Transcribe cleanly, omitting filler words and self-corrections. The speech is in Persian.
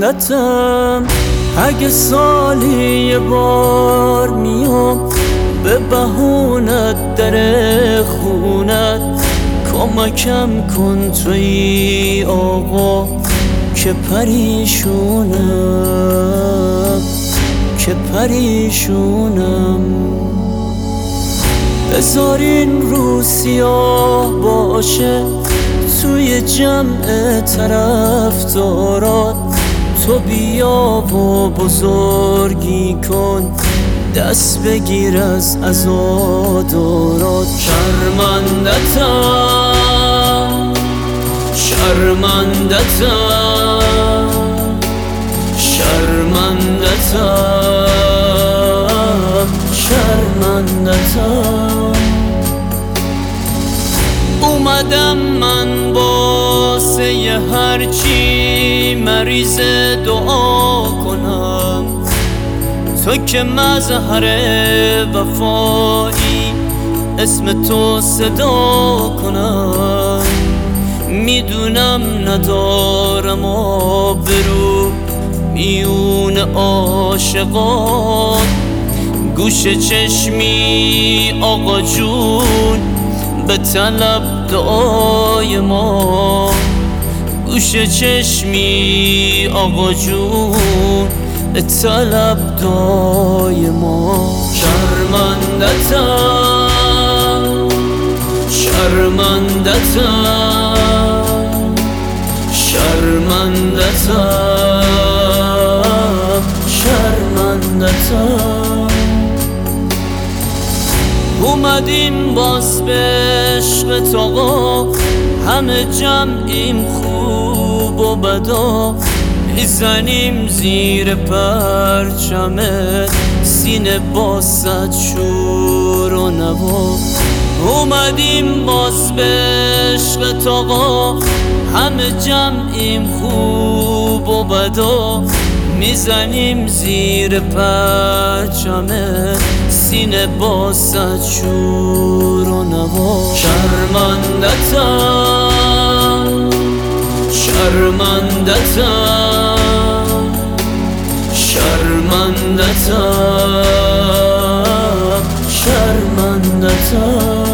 شرمندتم اگه سالی یه بار میام به بهونت در خونت کمکم کن توی آقا که پریشونم بذار این رو سیاه باشه توی جمع طرفدارات تو بیا و بزرگی کن دست بگیر از عزادارات شرمندتم اومدم من واسه یه هرچی مریض دعا کنم تو که مظهر وفایی اسم تو صدا کنم میدونم ندارم آبرو میون عاشقان گوش چشمی آقا جون به طلب دعای ما گوش چشمی آقا جون به طلب دعای ما شرمندتم اومدیم باز به عشقت آقا همه جمعیم خوب و بدا میزنیم زیر پرچمت سینه با صد شور و نوا اومدیم باز به عشقت آقا همه جمعیم خوب و بدا میزنیم زیر پرچمت سینه با صد شور و نوا شرمندتم